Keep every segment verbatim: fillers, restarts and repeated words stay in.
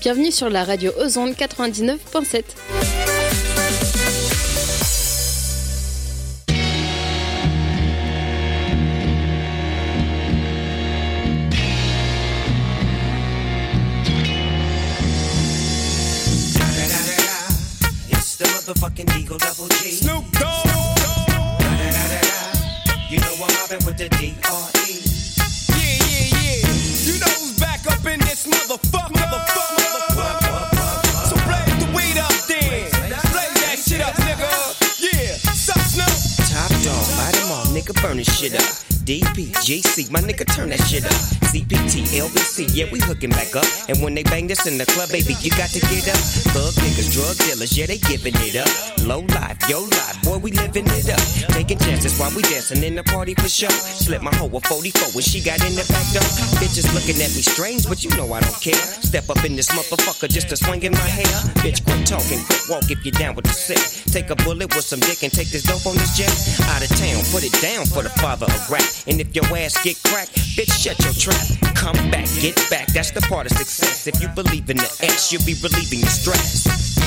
bienvenue sur la radio Ozone quatre-vingt-dix-neuf virgule sept. Fucking Eagle Double G. Snoop Dogg. You know I'm mobbing with the D R E. Yeah, yeah, yeah. You know who's back up in this motherfucker. Motherfucker, motherfucker. So blaze the weed up then. Blaze that shit up, nigga. Yeah, sup, Snoop. Top dog, light them all, nigga, burn this shit up. D P G C, my nigga, turn that shit up. C P T, L B C, yeah, we hooking back up. And when they bang this in the club, baby, you got to get up. Thug niggas, drug dealers, yeah, they giving it up. Low life, yo life, boy, we living it up. Taking chances while we dancing in the party for sure. Slip my hoe a forty-four when she got in the back door. Bitches looking at me strange, but you know I don't care. Step up in this motherfucker just to swing in my hair. Bitch, quit talking, quit walk if you're down with the sick. Take a bullet with some dick and take this dope on this jet. Out of town, put it down for the father of rap. And if your ass get cracked, bitch, shut your trap. Come back, get back, that's the part of success. If you believe in the X, you'll be relieving your stress.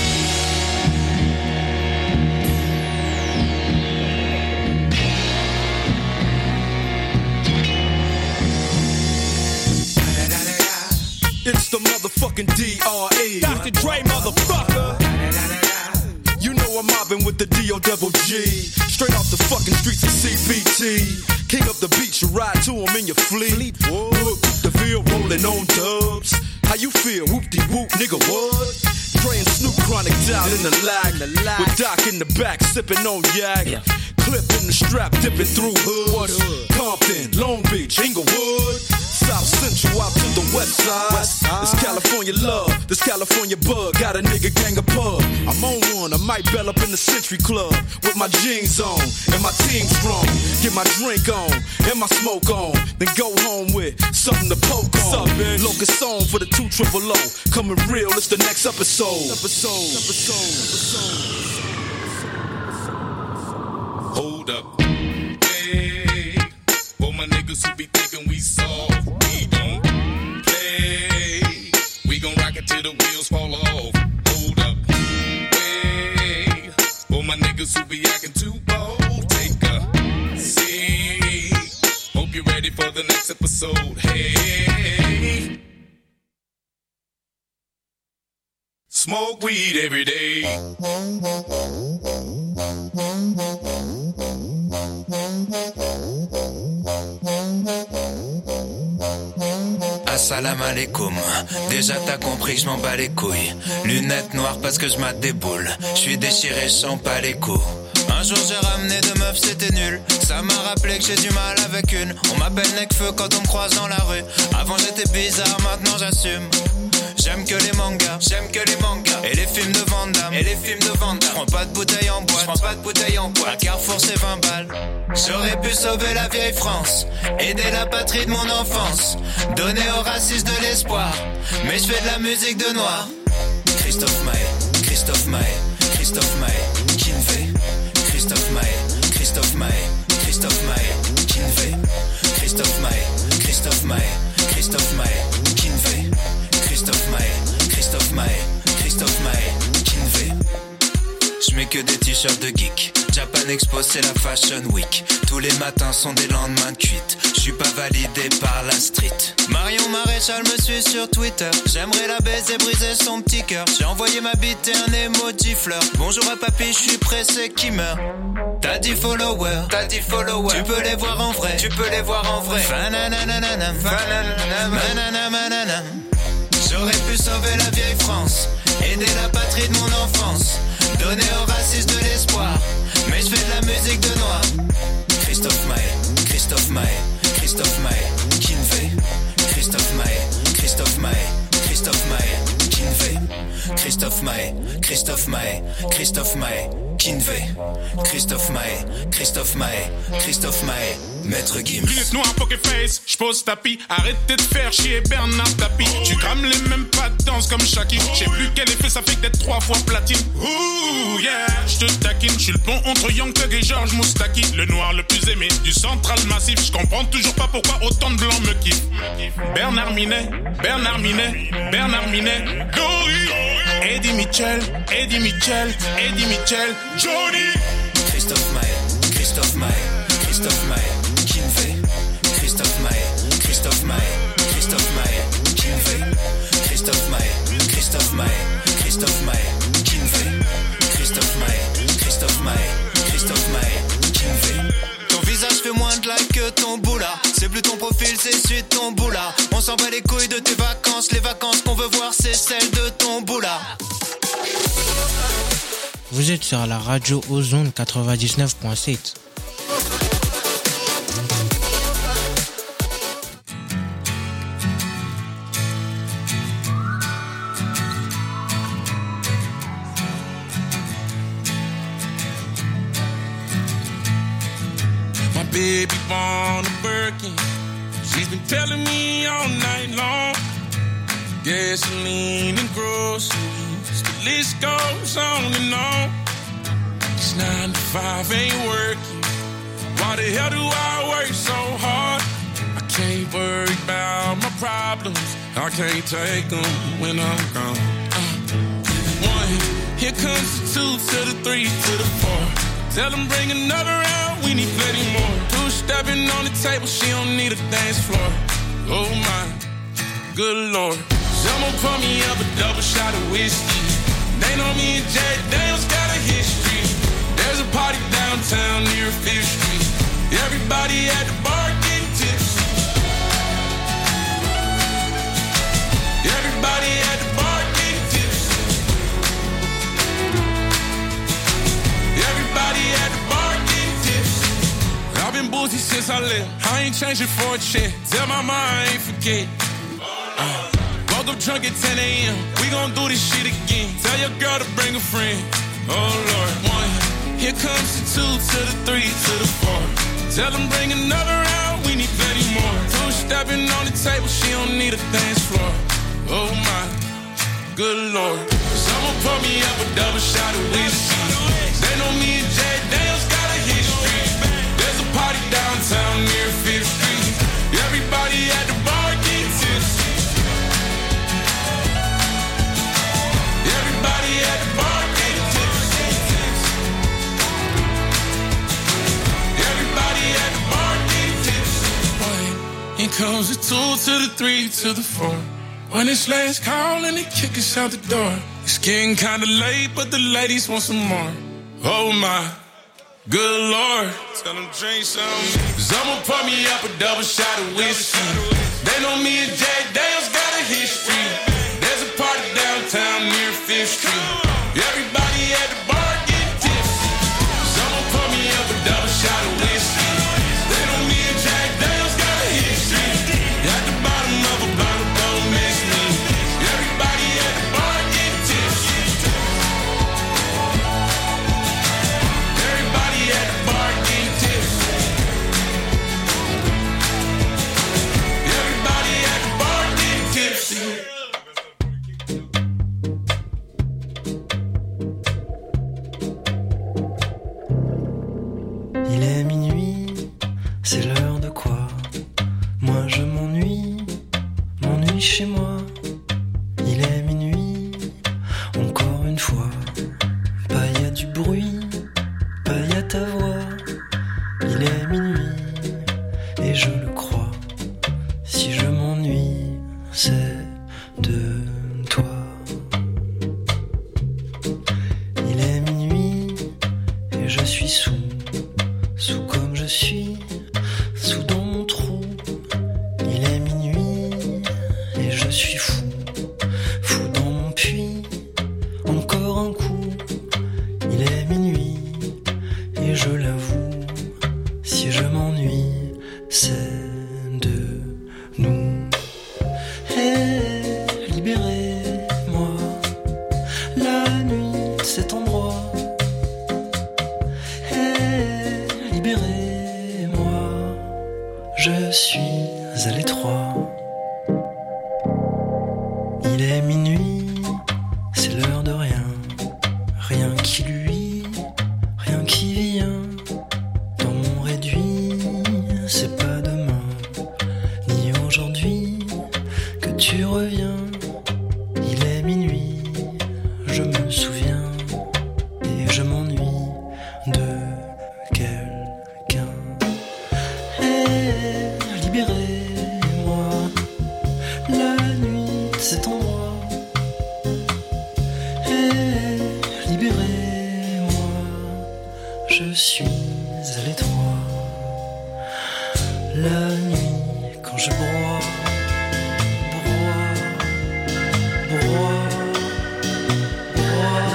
It's the motherfucking D R E. Doctor Dre, motherfucker. You know I'm mobbing with the D O double G. Straight off the fucking streets of C P T. King up the beach, you ride to him in your fleet. Look, the field rolling on dubs. How you feel? Whoop-de-whoop, nigga, what? Dre and Snoop Chronic down in the lag. With Doc in the back, sipping on yak. Yeah. Clip in the strap, dipping through hoods. Compton, Long Beach, Inglewood. South Central out to the west side. west side. This California love, this California bug. Got a nigga gang of pub. I'm on one, I might bell up in the Century Club. With my jeans on and my team strong. Get my drink on and my smoke on. Then go home with something to poke on. Locust song for the two triple O. Coming real, it's the next episode. Episode, episode, episode. Hold up. Hey, for my niggas who be thinking we soft, we don't play. We gon' rock it till the wheels fall off. Hold up. Hey, for my niggas who be acting too bold, take a seat. Hope you're ready for the next episode. Hey, smoke weed every day. Assalam alaikum, déjà t'as compris que je m'en bats les couilles. Lunettes noires parce que je mate des boules. Je suis déchiré, je sens pas les coups. Un jour j'ai ramené deux meufs, c'était nul. Ça m'a rappelé que j'ai du mal avec une. On m'appelle Necfeu quand on me croise dans la rue. Avant j'étais bizarre, maintenant j'assume. J'aime que les mangas, j'aime que les mangas. Et les films de Van Damme, et les films de Van Damme. J'prends pas de bouteille en boîte, j'prends pas de bouteille en boîte. À Carrefour c'est vingt balles. J'aurais pu sauver la vieille France, aider la patrie de mon enfance, donner aux racistes de l'espoir. Mais je fais de la musique de noir. Christophe Maé, Christophe Maé, Christophe Maé, Kinvey. Christophe Maé, Christophe Maé, Christophe Maé, Kinvey. Christophe Maé, Christophe Maé, Christophe Maé, Kinvey. Christophe Maé, Christophe Maé, Christophe Maé, Kinvey. J'mets que des t-shirts de geek. Japan Expo c'est la Fashion Week. Tous les matins sont des lendemains de cuite. J'suis pas validé par la street. Marion Maréchal me suit sur Twitter. J'aimerais la baiser, briser son petit cœur. J'ai envoyé ma bite et un emoji fleur. Bonjour à papy, j'suis pressé qui meurt. T'as dix followers, t'as dix followers. Tu peux les voir en vrai, tu peux les voir en vrai. Fananananam, fananananam. J'aurais pu sauver la vieille France, aider la patrie de mon enfance, donner aux racistes de l'espoir. Mais je fais de la musique de noir. Christophe Maé, Christophe Maé, Christophe Maé, Kinvey. Christophe Maé, Christophe Maé, Christophe Maé, Kinvey. Christophe Maé, Christophe Maé, Christophe Maé, Kinvey. Christophe Maé, Christophe Maé, Christophe Maé, Maître Gims. Lunettes noires, poker face, j'pose tapis. Arrêtez de faire chier Bernard Tapie. Tu crames les mêmes pas de danse comme Shaki. J'sais plus quel effet ça fait d'être trois fois platine. Ouh yeah, j'te taquine. J'suis le pont entre Young Thug et Georges Moustaki. Le noir le plus aimé du central massif. J'comprends toujours pas pourquoi autant de blancs me kiffent. Bernard Minet, Bernard Minet, Bernard Minet, Dory. Eddie Mitchell, Eddie Mitchell, Eddie Mitchell, Johnny. Christophe Maé, Christophe Maé, Christophe Maé, Kinvey. Christophe Maé, Christophe Maé, Christophe Maé, Kinvey. Christophe Maé, Christophe Maé, Christophe Maé, Kinvey. Christophe Maé, Christophe Maé, Christophe Maé, Kinvey. Ton visage fait moins de likes que ton boula. C'est plus ton profil, c'est celui de ton boula. On s'en bat les couilles de tes vacances. Les vacances qu'on veut voir, c'est celles de ton boula. Vous êtes sur la radio Ozone quatre-vingt-dix-neuf point sept. My baby born a Birkin. She's been telling me all night long. Gasoline and groceries, the list goes on and on. This nine to five ain't working. Why the hell do I work so hard? I can't worry about my problems. I can't take them when I'm gone. Uh, one, here comes the two to the three to the four. Tell them bring another round, we need plenty more. Two stepping on the table, she don't need a dance floor. Oh my, good lord. Someone pour me up a double shot of whiskey. They know me and Jack Daniels got a history. There's a party downtown near Fifth Street. Everybody at the bar getting tipsy. Everybody at the bar getting tipsy. Everybody at the bar getting tipsy. I've been boozy since I left. I ain't changing for a check. Tell my mom I ain't forget. Uh. Woke up drunk at ten a.m. We gon' do this shit again. Tell your girl to bring a friend. Oh Lord. One, here comes the two to the three to the four. Tell them bring another round, we need plenty more. Two stepping on the table, she don't need a dance floor. Oh my, good lord. Someone pour me up a double shot of whiskey. They know me and Jack Daniels got a history. There's a party downtown near Fifth Street. Everybody at the bar getting tipsy. Everybody at the bar getting tipsy. Everybody at the bar getting tipsy. One, here comes the two to the three to the four. When it's last call and they kick us out the door. It's getting kinda late, but the ladies want some more. Oh my, good lord. Tell them drink some. Someone pour me up a double shot of whiskey. They know me and Jack Daniels got a history. There's a party downtown near Fifth Street. Everybody at the bar getting tipsy. Someone pour me up a double shot of whiskey. They know me and Jack Daniels got a history. At the bottom of a bottle, don't miss me. Everybody at the bar getting tipsy. Everybody at the bar getting tipsy. Everybody at the bar getting tipsy. Il est minuit, c'est l'heure de quoi? Moi je m'ennuie, m'ennuie chez moi. Il est minuit, encore une fois. Pas y a du bruit, pas y a ta voix. Il est minuit, et je le crois. Si je m'ennuie, c'est de toi. Il est minuit, et je suis sous. Sous comme je suis, sous dans mon trou. Il est minuit et je suis fou. Fou dans mon puits, encore un coup. Il est minuit et je l'avoue. Si je m'ennuie, c'est de nous. Hey, libérez-moi. La nuit, cet endroit. Libérez-moi, qui lui, rien qui vient. Dans mon réduit, c'est pas demain, ni aujourd'hui que tu reviens. Il est minuit, je me souviens, et je m'ennuie de quelqu'un. Et libérez-moi, la nuit de cet endroit. Et libérez-moi, je suis à l'étroit. La nuit quand je broie, broie, broie, broie.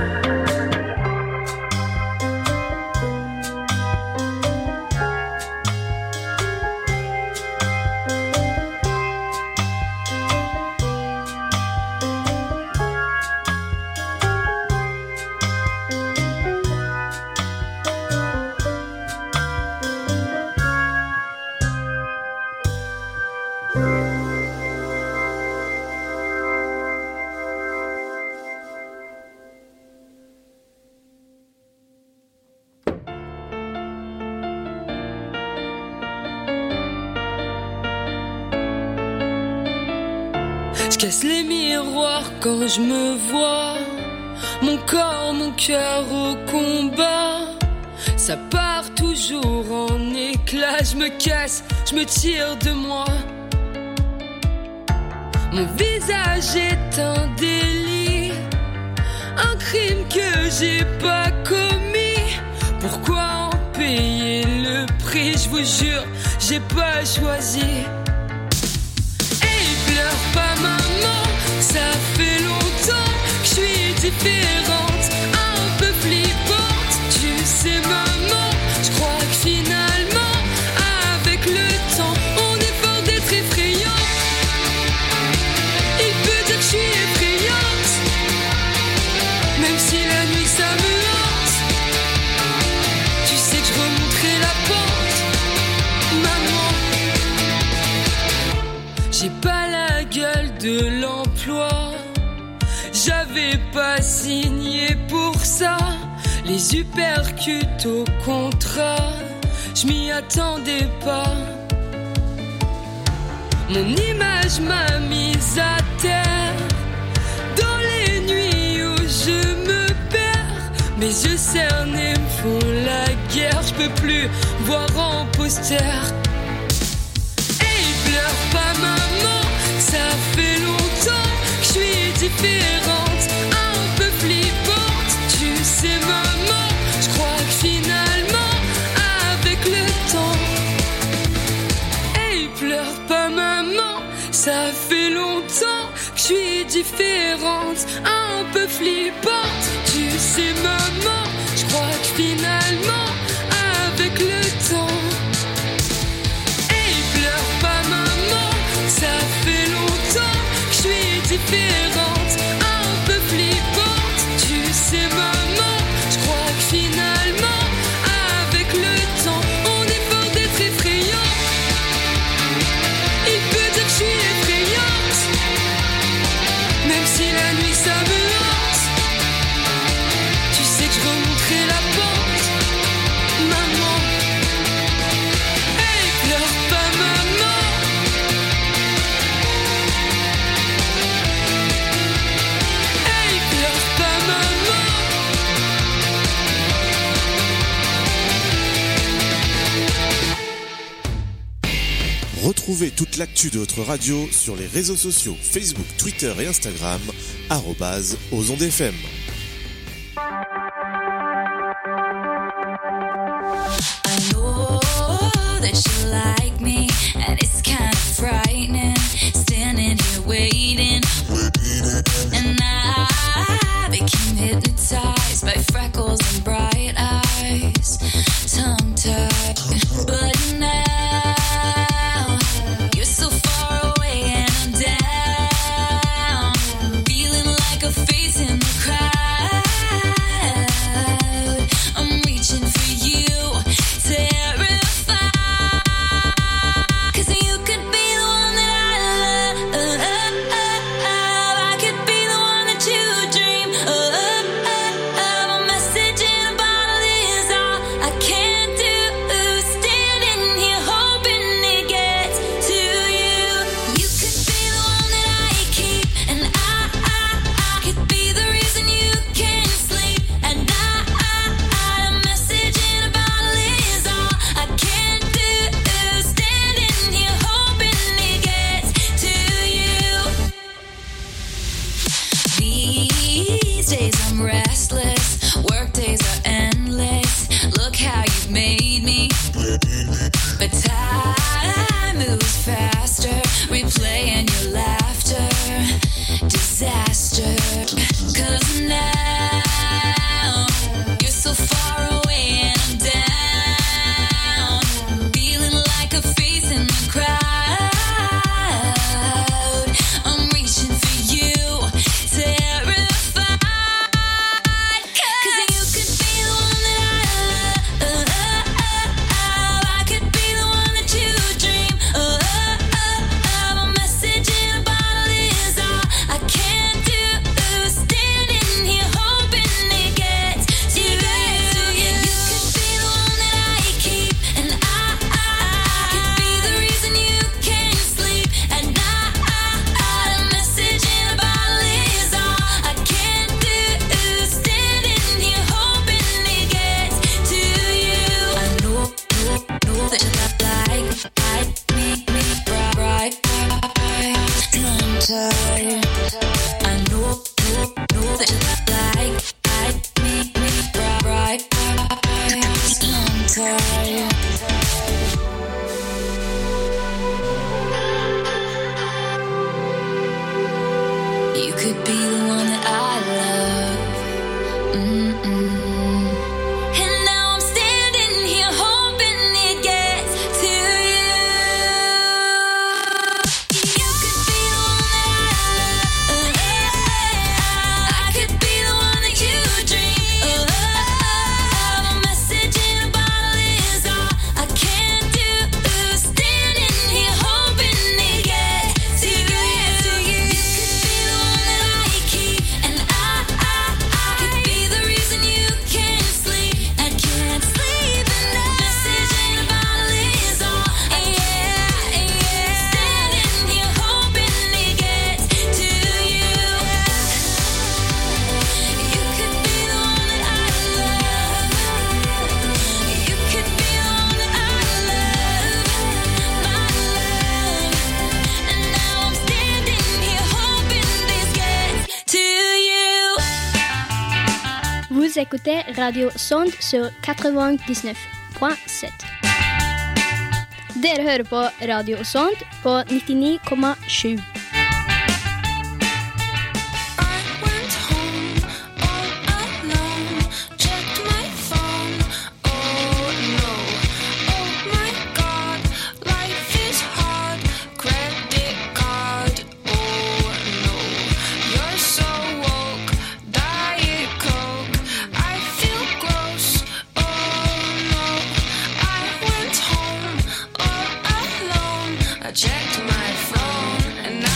Je casse les miroirs quand je me vois, mon corps, mon cœur au combat. Ça part toujours en éclats, je me casse, je me tire de moi. Mon visage est un délit, un crime que j'ai pas commis. Pourquoi en payer le prix? Je vous jure, j'ai pas choisi. Pleure pas maman, ça fait longtemps que je suis différente, un peu flippante. Tu sais maman, je crois que finalement, avec le temps, on est fort d'être effrayant. Il peut dire que je suis effrayante, même si la nuit ça me hante. Tu sais que je remonterai la pente, maman. J'ai pas la gueule de l'emploi, j'avais pas signé pour ça. Les uppercuts au contrat, je m'y attendais pas. Mon image m'a mise à terre, dans les nuits où je me perds. Mes yeux cernés me font la guerre, je peux plus voir en poster. Pleure pas maman, ça fait longtemps que je suis différente, un peu flippante. Tu sais maman, je crois que finalement, avec le temps. Hey, pleure pas maman, ça fait longtemps que je suis différente, un peu flippante. Tu sais maman, je crois que finalement, avec le temps. Ça fait longtemps que je suis différente, un peu flippante. Tu sais maman, je crois que finalement, avec le temps, on est fort d'être effrayant. Il peut dire que je suis effrayante, même si la nuit ça me hante. Tu sais que je remonterai la pente, maman. Hey, pleure pas maman. Retrouvez toute l'actu de votre radio sur les réseaux sociaux Facebook, Twitter et Instagram, arobase Ozonde F M. I know that you like me, and it's kind of frightening, standing here waiting, and I became hypnotized by freckles and bright eyes, tongue-tied, but now restless. Work days are endless. Look how you made me. But time moves faster, replaying your laughter. Disaster. Cause now you're so far away and I'm down. Feeling like a face in the crowd. I'm reaching for you, terrified. Cause you could be the one that I love. I could be the one that you dream of. A message in a bottle is all I can do. Standing here hoping it gets to you. You could be the one that I keep, and I, I could be the reason you can't sleep at night. A message in a bottle is all I can do. Standing here hoping it gets to you. I know, know, know that you like, like me, me, right, right, I'm tired. I know, know, know that you like, like me, me, right, right, I'm tired. You could be the one that I love. Mm-mm. And now I'm standing here hoping it gets to you. You could be the one that I love. I could be the one that you dream of. A message in a bottle is all I can do. Standing here hoping it gets to you. You could be the one that I keep, and I, I, I could be the reason you can't sleep. I can't sleep at night. Message in a bottle is all, yeah, yeah. Standing here hoping it gets to you. You could be the one that I love. You could be the one that I love, my love. And now I'm standing here hoping this gets to you. Vous écoutez Radio Sond sur quatre-vingt-dix-neuf komma sju. Dere hører på Radio Sond på nittini komma sju. Went home all alone, checked my phone, oh no, oh my god, life is hard, credit card, oh no, you're so woke, Diet Coke, I feel gross, oh no, I went home all alone, I checked my phone, and I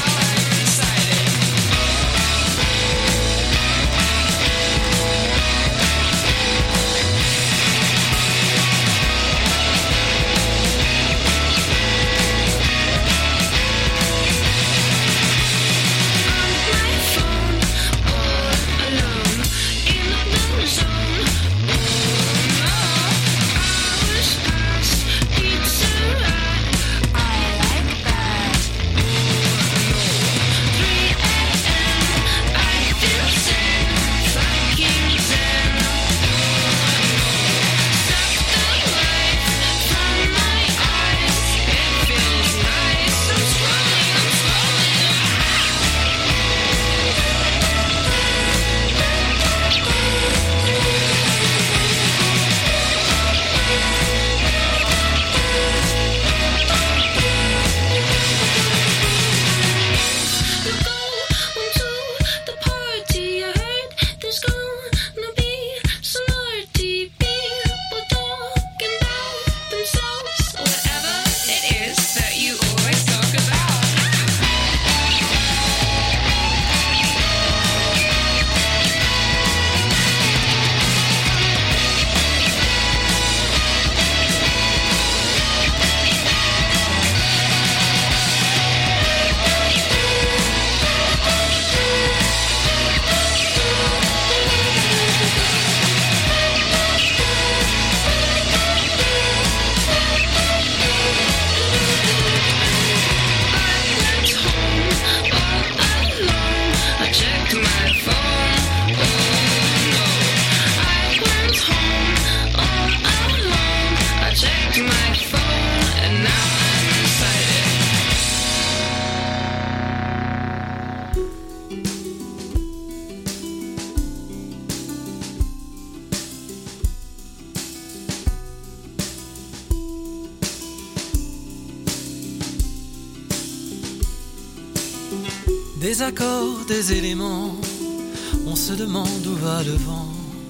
Des accords, des éléments, on se demande où va le vent.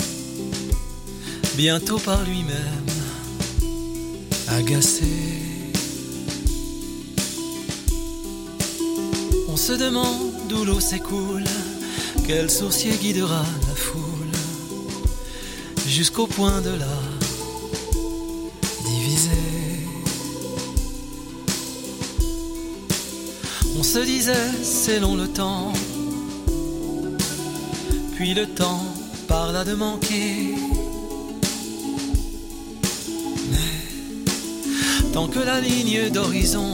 Bientôt par lui-même, agacé. On se demande où l'eau s'écoule, quel sourcier guidera la foule, jusqu'au point de la diviser. On se disait, c'est long le temps, puis le temps parla de manquer. Mais tant que la ligne d'horizon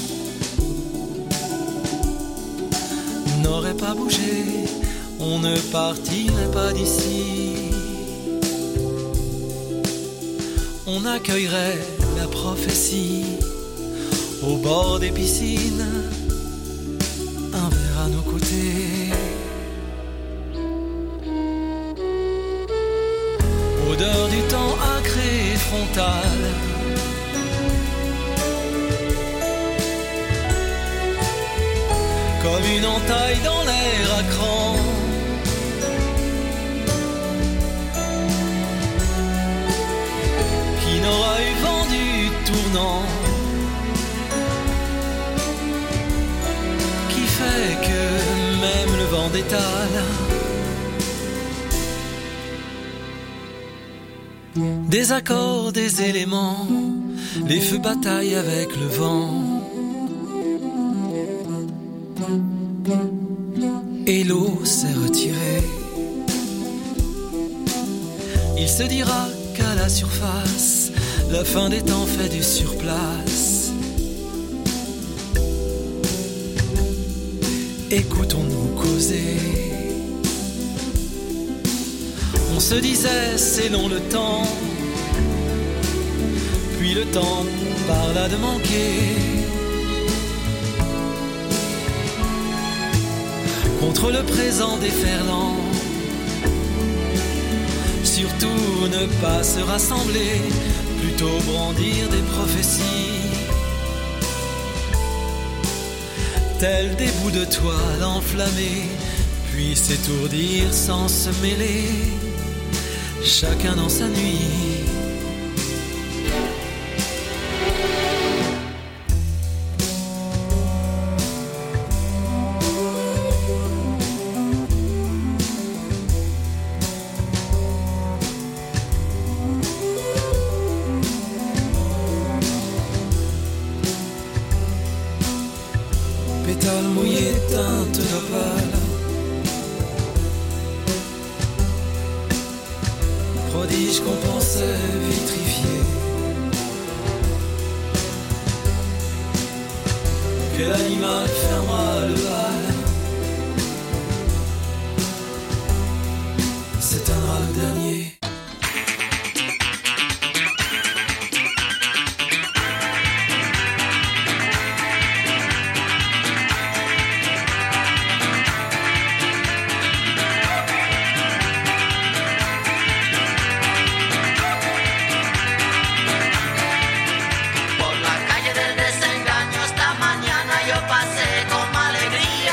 n'aurait pas bougé, on ne partirait pas d'ici. On accueillerait la prophétie au bord des piscines, un verre à nos côtés. Odeur du temps acré et frontal, comme une entaille dans l'air à cran. Qui n'aura eu vent du tournant, qui fait que même le vent détale. Des accords, des éléments, les feux bataillent avec le vent. Et l'eau s'est retirée. Il se dira qu'à la surface, la fin des temps fait du surplace. Écoutons-nous causer. On se disait, c'est long le temps, puis le temps parla de manquer. Contre le présent déferlant, surtout ne pas se rassembler, plutôt brandir des prophéties, tels des bouts de toile enflammés, puis s'étourdir sans se mêler, chacun dans sa nuit. Pétales mouillés, teintes d'opale, prodige qu'on pensait vitrifié. Quel animal fermera le bal, s'éteindra le dernier.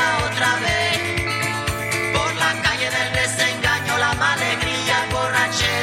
Por la calle del desengaño, la alegría, borrachera.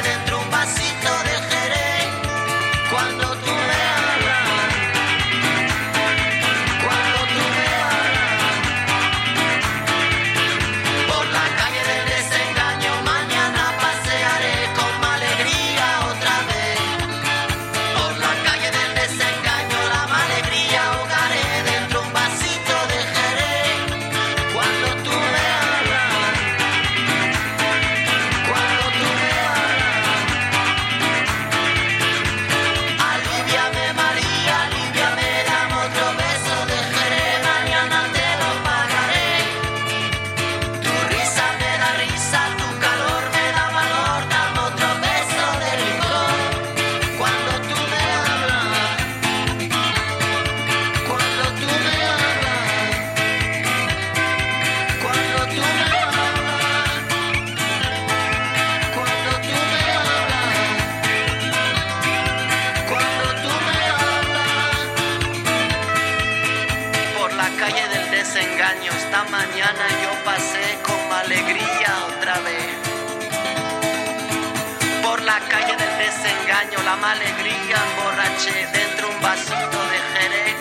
año la alegría emborraché dentro un vasito de jerez.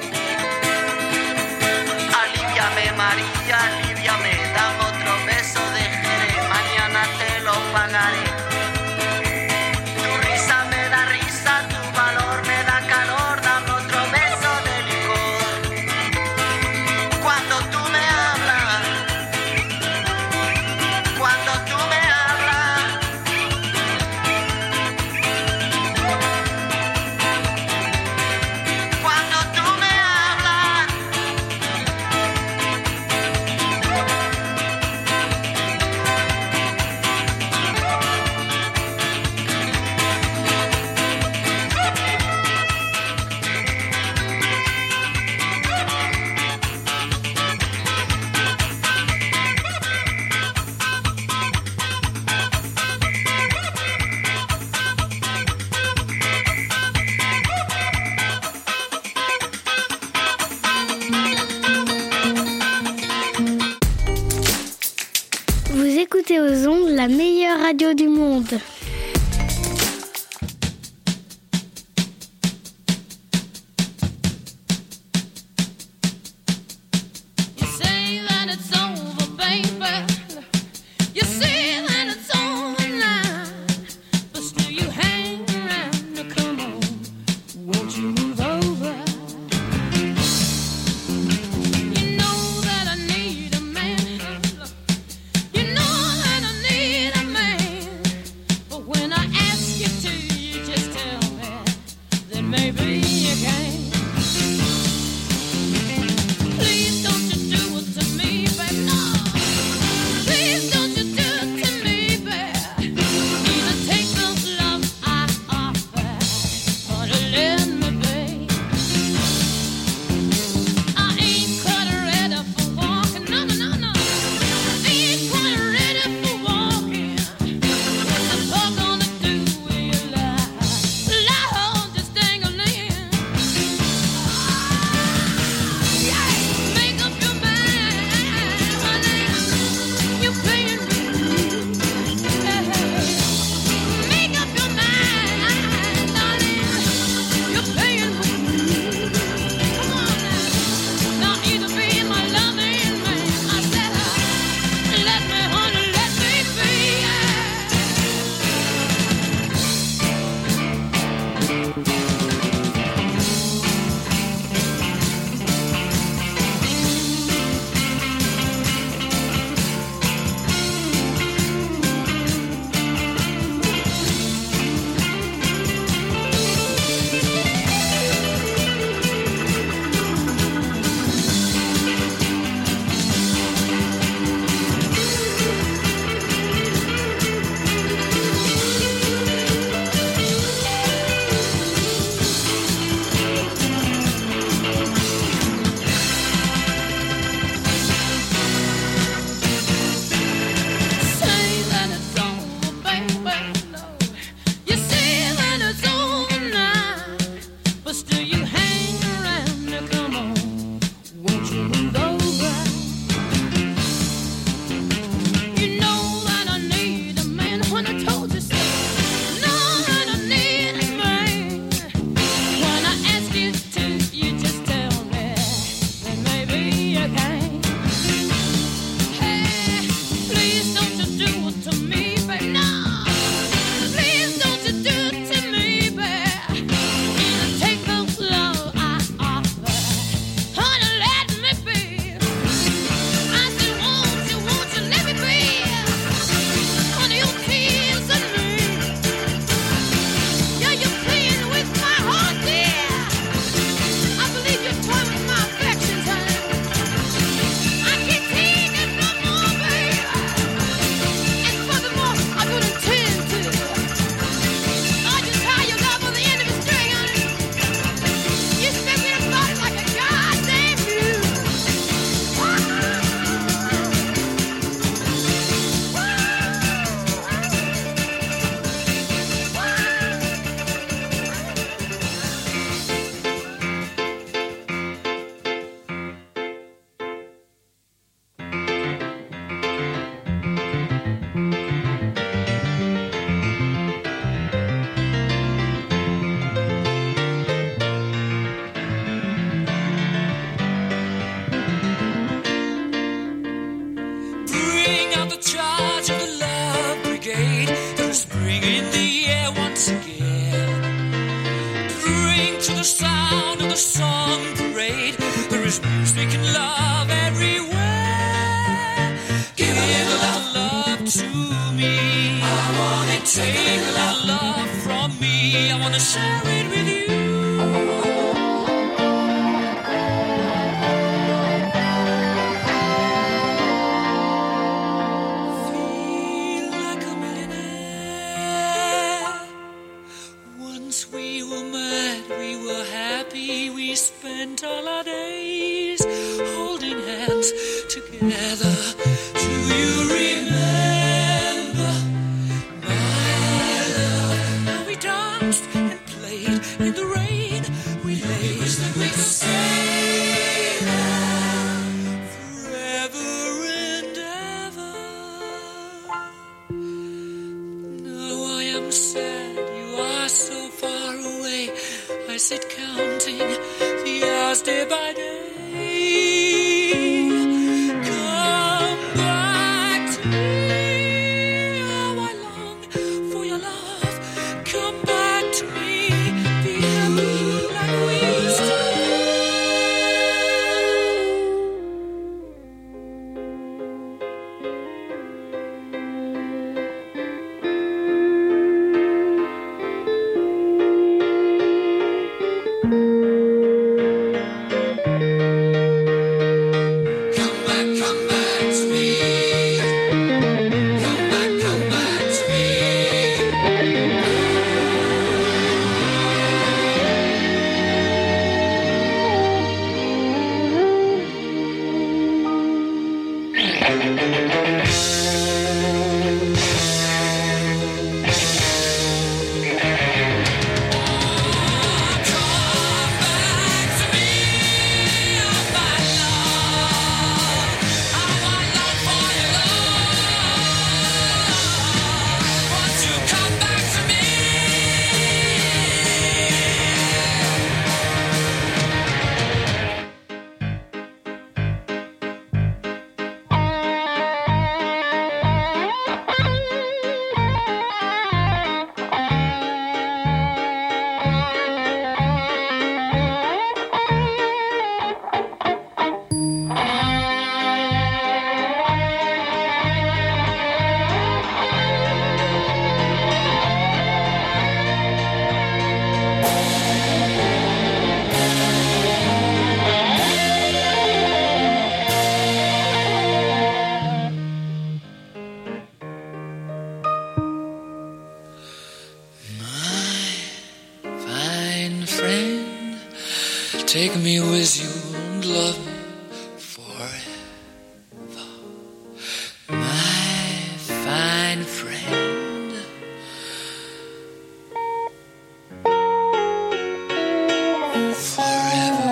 Aliviame María, aliviame, dame otro beso de jerez, mañana te lo pagaré. Tu risa me da risa, tu valor me da calor, dame otro beso de licor. Cuando tú me hablas, cuando tú me hablas, cuando tú me hablas, Vous écoutez aux ondes la meilleure radio du monde. You say that it's over, baby. You say that it's over now. But still you hang around. Now come on, won't you move over? You know that I need a man. You know that I need a man. spring in the air once again. Bring to the sound of the song parade. There is music and love everywhere. Give a little love to me. I want it. Take a little love from me. I want to share it with you. Spent all our days holding hands together. Do you remember, my love? How we danced and played in the rain. We lay that we could stay there forever and ever. Now I am sad you are so far away. I sit counting the hours day by day. Come back to me. How I long for your love. Come back to me. Be happy like we used to take me with you and love me forever. My fine friend. Forever,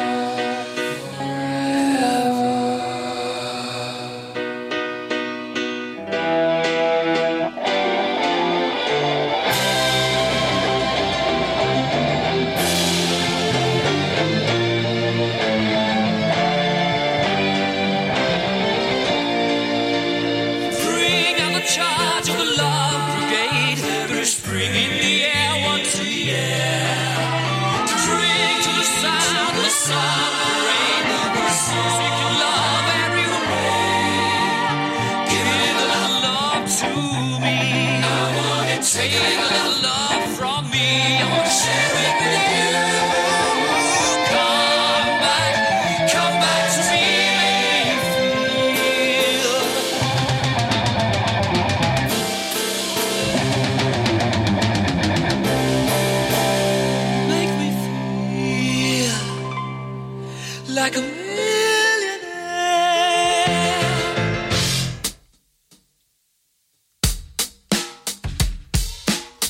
charge of the love brigade. There is spring in the air once again. Drink to the sound of the summer rain. There is music and love everywhere. Give a little love to me. I want it. Take a little love from me. I want to share it with you. Come back, come back to me. Like a millionaire.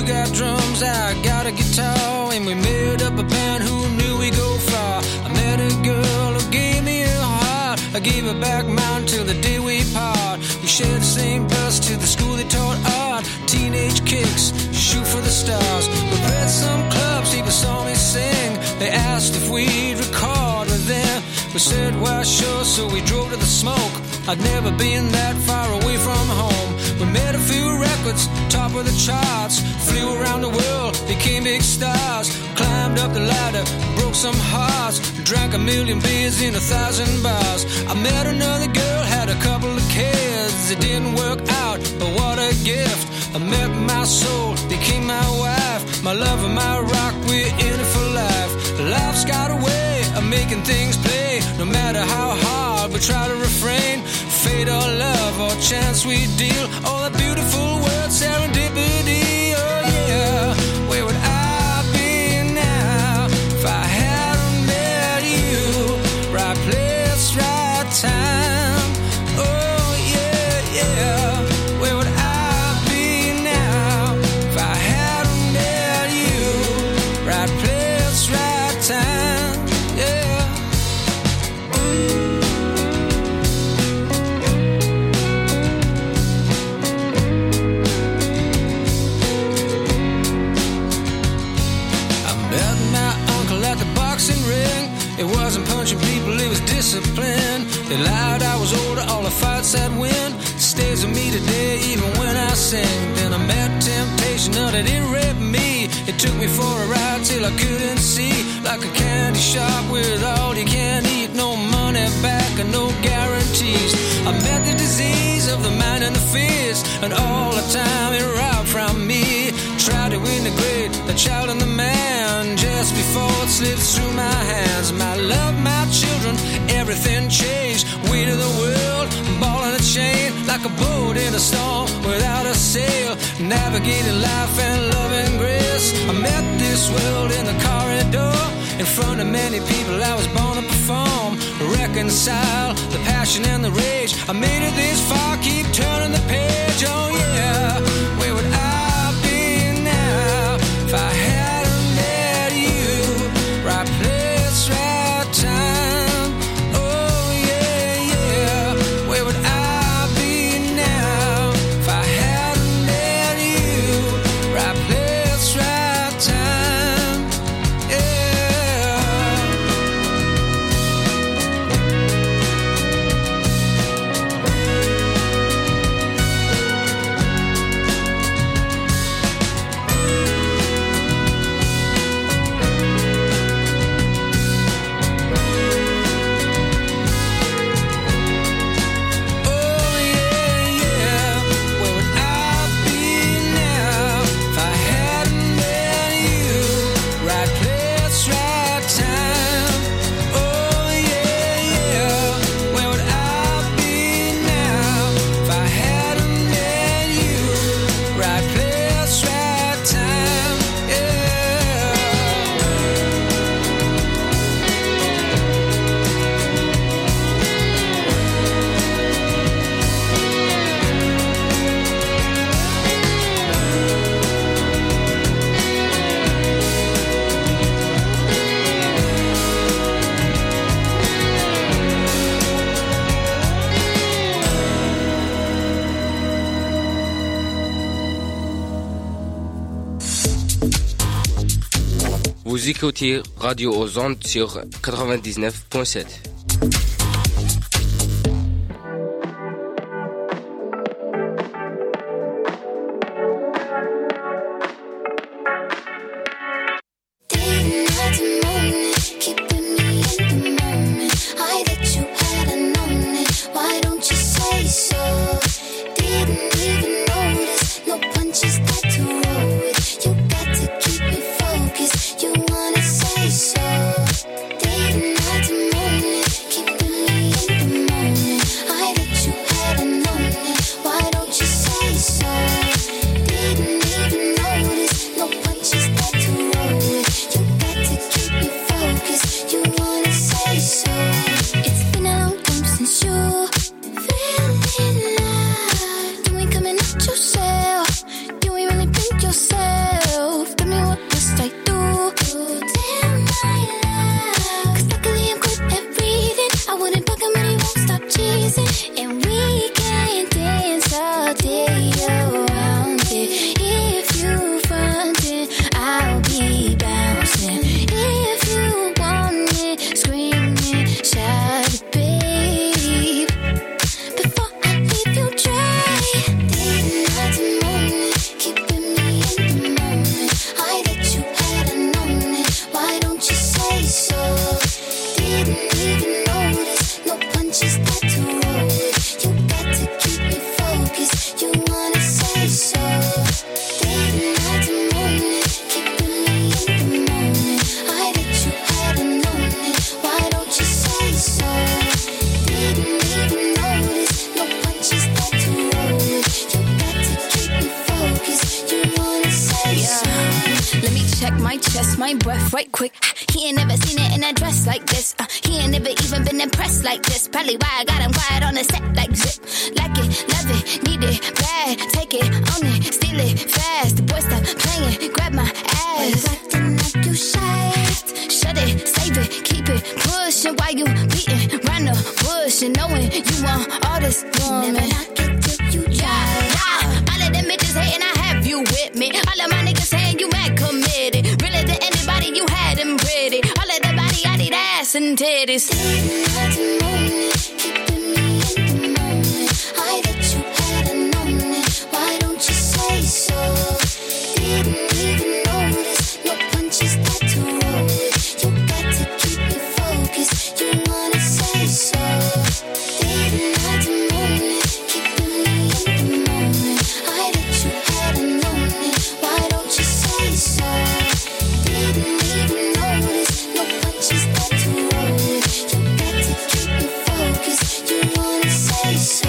You got drums, I got a guitar, and we made up a band who knew we'd go far. I met a girl who gave me her heart. I gave her back mine till the day we part. We shared the same bus to the school that taught art. Teenage kicks, shoot for the stars. We played some clubs, people saw me sing. They asked if we'd record with them. We said, why sure, so we drove to the smoke. I'd never been that far away from home. We made a few records, top of the charts. Flew around the world, became big stars. Climbed up the ladder, broke some hearts. Drank a million beers in a thousand bars. I met another girl, had a couple of kids. It didn't work out, but what a gift. I met my soul, became my wife. My love and my rock, we're in it for life. Life's got a way of making things play. No matter how hard we try to refrain. Fate or love or chance we deal. All the beautiful words, serendipity. Oh yeah, where would I be now if I hadn't met you? Right place, right time. Oh yeah, yeah. Where would I be now if I hadn't met you? Right place, right time. Yeah. It wasn't punching people, it was discipline. They lied I was older, all the fights I'd win. It stays with me today, even when I sing. Then I met temptation, no, they didn't rape me. It took me for a ride till I couldn't see. Like a candy shop with all you can eat. No money back and no guarantees. I met the disease of the mind and the fears. And all the time it robbed from me. Tried to integrate the child and the man. Just before it slips through my hands. My love, my children, everything changed. Weight of the world, ball in a chain. Like a boat in a storm without a sail. Navigating life and love and grace. I met this world in the corridor. In front of many people I was born to perform. Reconcile the passion and the rage. I made it this far, keep turning the page. Oh yeah, where would I be now if I hadn't met you? Right place, right time. Oh yeah, yeah. Where would I be now if I hadn't met you? Right place, right time. Yeah. Vous écoutez Radio aux ondes sur quatre-vingt-dix-neuf point sept. You wanna say so? Didn't have to moan it. check my chest, my breath right quick. He ain't never seen it in a dress like this. Uh, he ain't never even been impressed like this. Probably why I got him quiet on the set like zip. Like it, love it, need it, bad. Take it, own it, steal it, fast. The boy stop playing, grab my ass. Acting like you shy. Shut it, save it, keep it, pushing while you beating round the bush and knowing you want all this woman. Never knock it till you try. Yeah. All of them bitches hating, I have you with me. All of my niggas saying you mad committed. Really to anybody, you had them pretty. All of the body, I need ass and titties. Didn't have to moment, keeping me in the moment. I bet you hadn't known it. Why don't you say so? Didn't even notice your punches that to roll with. You got to keep me focused. You wanna say so? Didn't have to moment, keeping me in the moment. I bet you hadn't known it. Why don't you say so? Didn't even notice your punches that to roll with. You got to keep me focused. You wanna say so?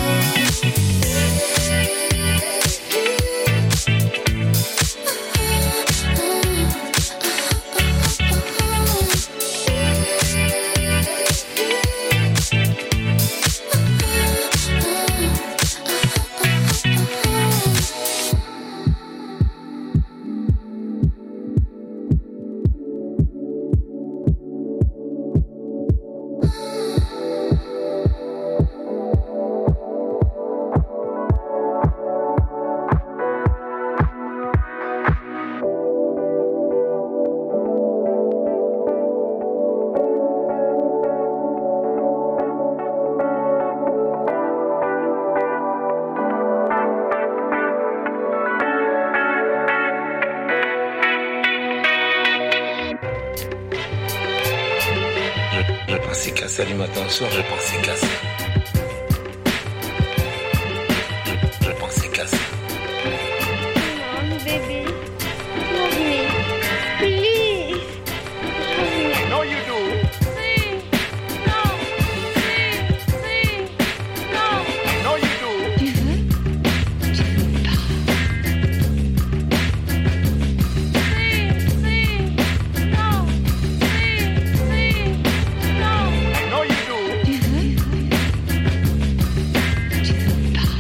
Je pensais cassé, allume attention, je pensais cassé. Je, je pensais cassé. Come on, baby. Love me. Please. Love me. I know you do. See. No. See. See. No. I know you do. Tu veux? Tu veux pas? See. See. No. See. See. No. I know you do. Tu veux? Tu veux pas?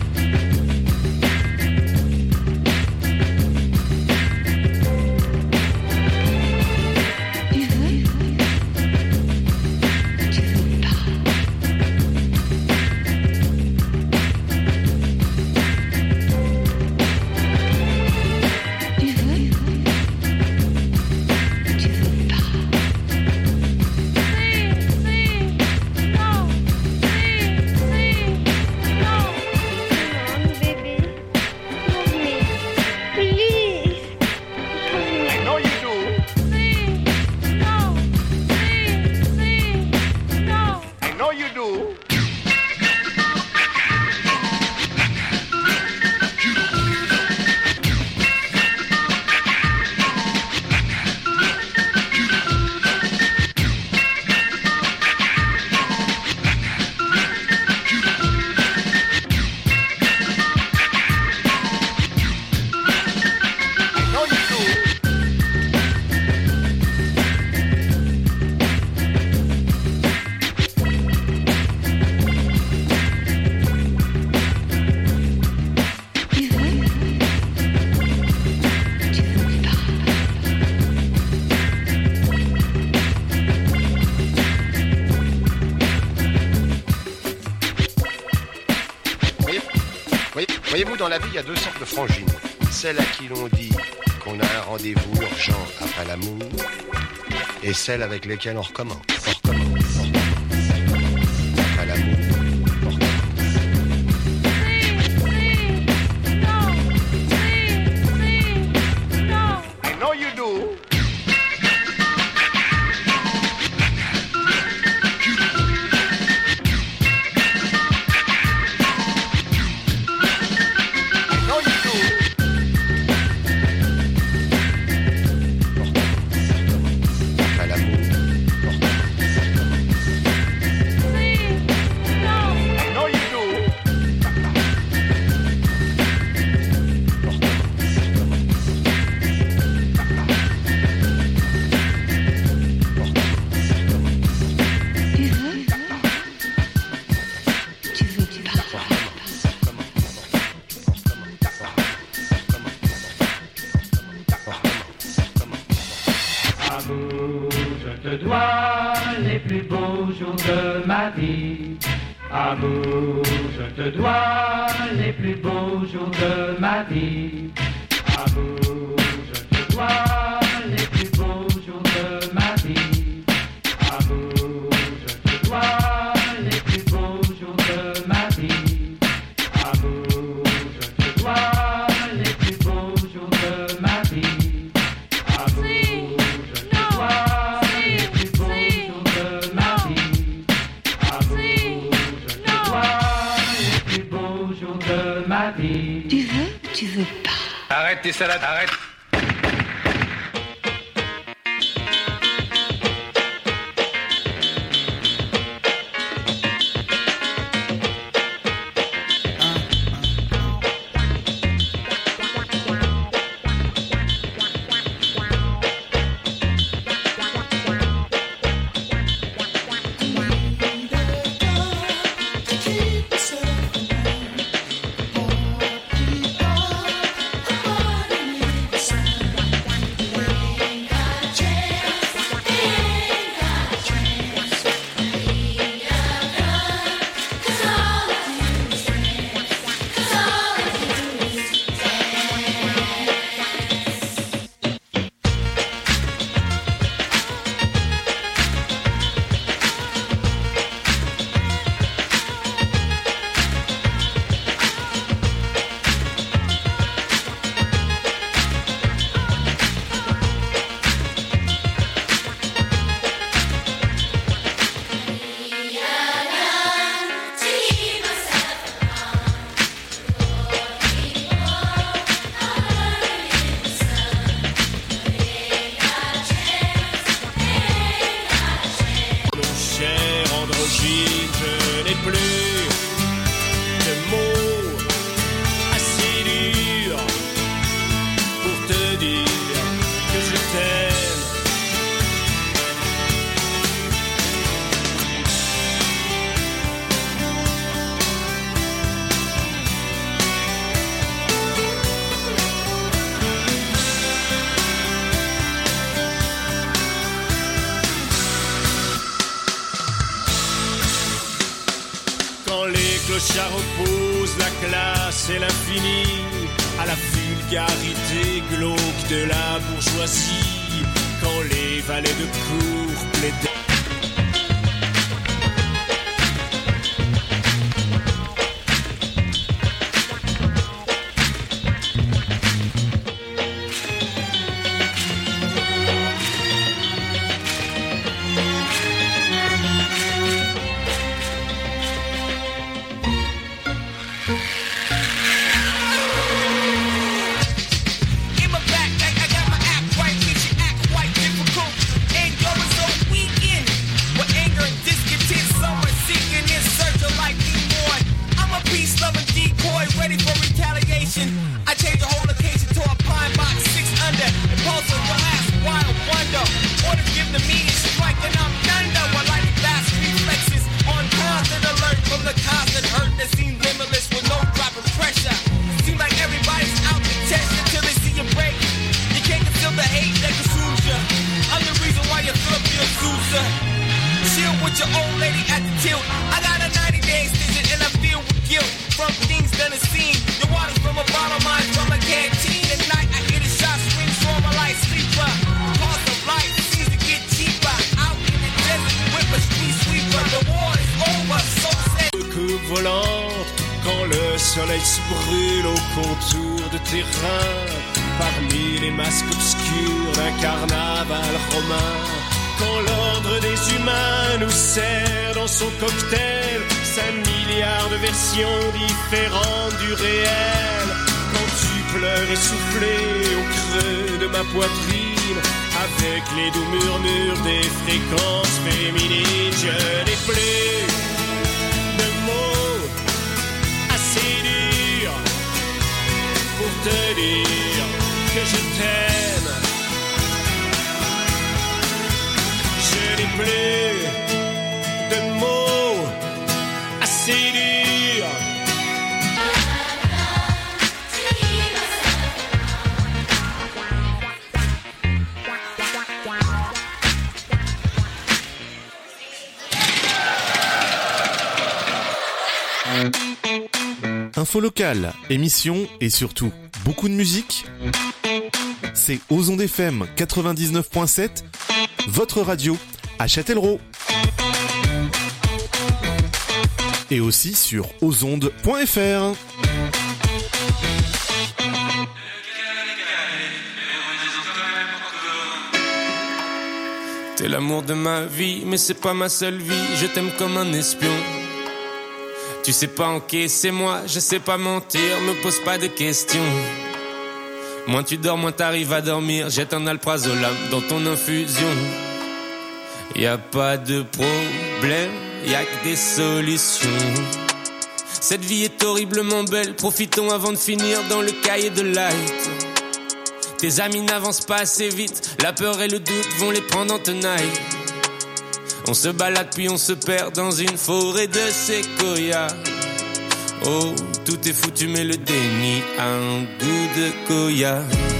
Tu veux? Tu veux pas? Tu veux? Tu veux pas? I know you do. I know you do. I know you do. Tu veux? Tu veux pas? Voyez- voyez- Voyez-vous, dans la vie, il y a deux sortes de frangines. Celles à qui l'on dit qu'on a un rendez-vous urgent après l'amour, et celles avec lesquelles on recommence. On recommence. On recommence. Après l'amour, on recommence. I know you do. I know you do. Après l'amour, on recommence. Amour, je te dois les plus beaux jours de ma vie. Amour, je te dois les plus beaux jours de ma vie. Amour, je te dois les plus beaux jours de ma vie. Amour, je te dois les plus beaux jours de ma vie. Amour, je te dois les plus beaux jours de ma vie. Amour, je te dois les plus beaux jours de ma vie. Amour, je te dois les plus beaux jours de ma vie. Tu veux ou tu veux pas? Arrête tes salades, arrête. clochard oppose la classe et l'infini à la vulgarité glauque de la bourgeoisie, quand les valets de cour plaidaient. Quand le soleil se brûle au contour de tes reins, parmi les masques obscurs d'un carnaval romain, quand l'ordre des humains nous sert dans son cocktail cinq milliards de versions différentes du réel, quand tu pleures essoufflé au creux de ma poitrine, avec les doux murmures des fréquences féminines, je n'ai plus de mots assez dur pour te dire que je t'aime. Je n'ai plus de mots assez durs. Info locale, émissions et surtout beaucoup de musique. C'est Aux Ondes F M quatre-vingt-dix-neuf point sept, votre radio à Châtellerault. Et aussi sur ozondes point f r. T'es l'amour de ma vie, mais c'est pas ma seule vie. Je t'aime comme un espion. Tu sais pas encaisser moi, je sais pas mentir. Me pose pas de questions. Moins tu dors, moins t'arrives à dormir. Jette un alprazolam dans ton infusion. Y a pas de problème, y a que des solutions. Cette vie est horriblement belle, profitons avant de finir dans le cahier de light. Tes amis n'avancent pas assez vite, la peur et le doute vont les prendre en tenaille. On se balade puis on se perd dans une forêt de séquoia. Oh, tout est foutu mais le déni a un goût de koya.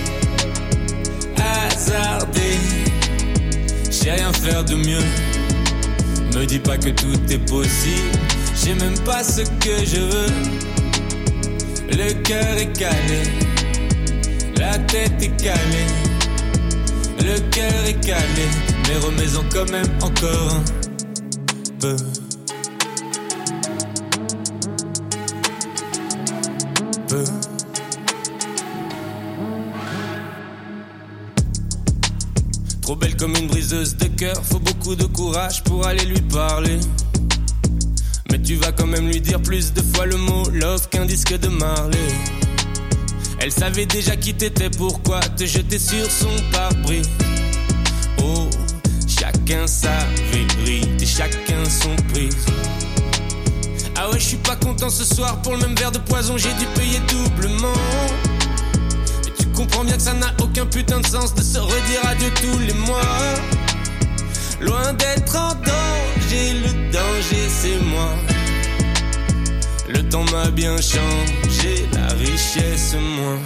Hasardé, j'ai rien faire de mieux. Me dis pas que tout est possible, j'ai même pas ce que je veux. Le cœur est calé, la tête est calée, le cœur est calé, mais remets-en quand même encore un peu. Peu. Trop belle comme une briseuse de cœur, faut beaucoup de courage pour aller lui parler. Mais tu vas quand même lui dire plus de fois le mot love qu'un disque de Marley. Elle savait déjà qui t'étais, pourquoi te jeter sur son pare-brise. Oh, chacun sa vérité, chacun son prix. Ah ouais, je suis pas content ce soir, pour le même verre de poison j'ai dû payer doublement. Et tu comprends bien que ça n'a aucun putain de sens de se redire adieu tous les mois. Loin d'être en danger, le danger c'est moi. Le temps m'a bien changé, la richesse moins.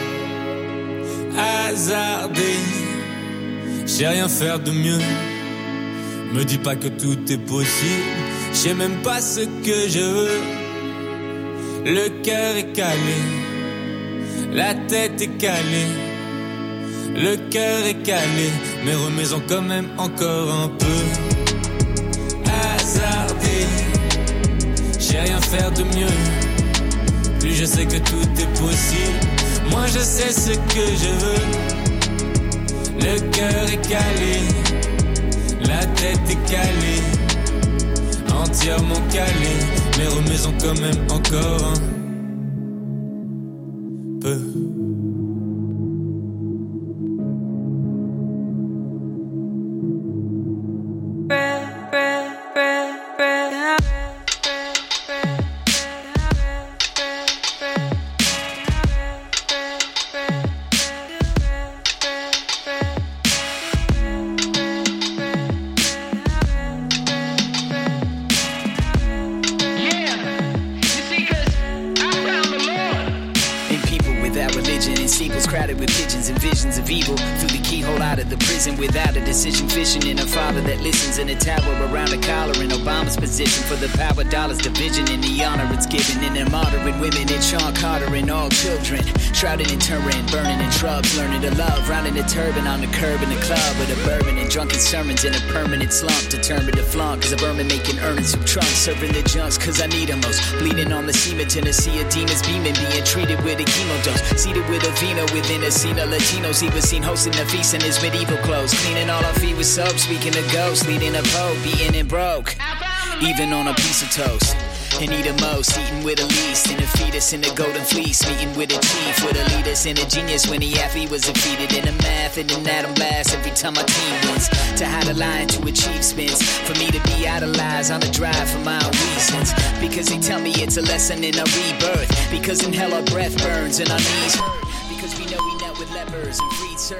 Hasardé, j'ai rien faire de mieux. Me dis pas que tout est possible, je sais même pas ce que je veux. Le cœur est calé, la tête est calée. Le cœur est calé, mais remets-en quand même encore un peu. Hasardé, j'ai rien faire de mieux. Plus je sais que tout est possible, moi je sais ce que je veux. Le cœur est calé, la tête est calée, entièrement calée, mais remets-en quand même encore un peu. Fishing in a father that listens in a tower around a collar in Obama's position for the power, dollars, division, and the honor it's given. In their modern women and Sean Carter and all children, shrouded in Turin, burning in shrubs, learning to love, rounding a turban on the curb in the club with a bourbon and drunken sermons in a permanent slump, determined to flaunt cause a Burman making earnings from trunks, serving the junks cause I need them most, bleeding on the semen, Tennessee of demons beaming, being treated with a chemo dose, seated with a vino within a scene of Latinos, he was seen hosting the feast in his medieval clothes, cleaning all our feet with soap, speaking of ghosts, leading a pole, beaten and broke, even on a piece of toast. And eat the most, eating with the least. In a fetus in the golden fleece, meeting with a chief, with a leader and a genius when he half he was defeated in a math and an atom blast every time my team wins. To hide a line to achieve spins, for me to be idolized on the drive for my own reasons. Because they tell me it's a lesson in a rebirth. Because in hell our breath burns and our knees hurt. Because we know we met with lepers and freed